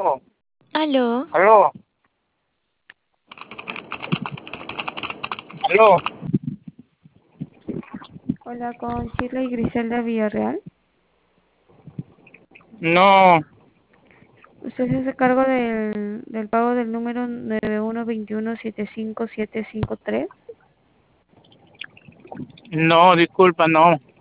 Aló, Aló, aló. Hola, con Shirley Griselda Villarreal. No, Usted se hace cargo del pago del número 9121757753. no, disculpa, no.